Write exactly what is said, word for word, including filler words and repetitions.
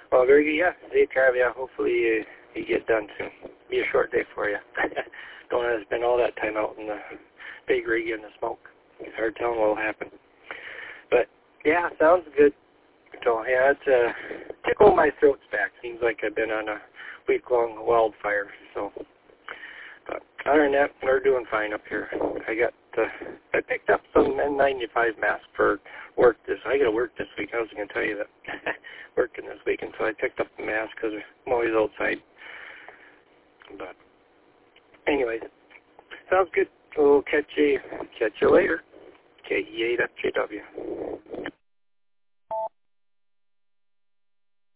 Well, very good. Yeah, safe drive. Yeah, hopefully you, you get done soon. Be a short day for you. Don't want to spend all that time out in the big rig in the smoke. It's hard telling what will happen. But yeah, sounds good. So yeah, it's uh, tickle my throat's back. Seems like I've been on a week-long wildfire. So, but other than that, we're doing fine up here. I got uh, I picked up some N ninety-five masks for work this. I got to work this week. I was going to tell you that working this week, and so I picked up the mask because I'm always outside. But anyways, sounds good. We'll catch you catch you later. K E eight F J W.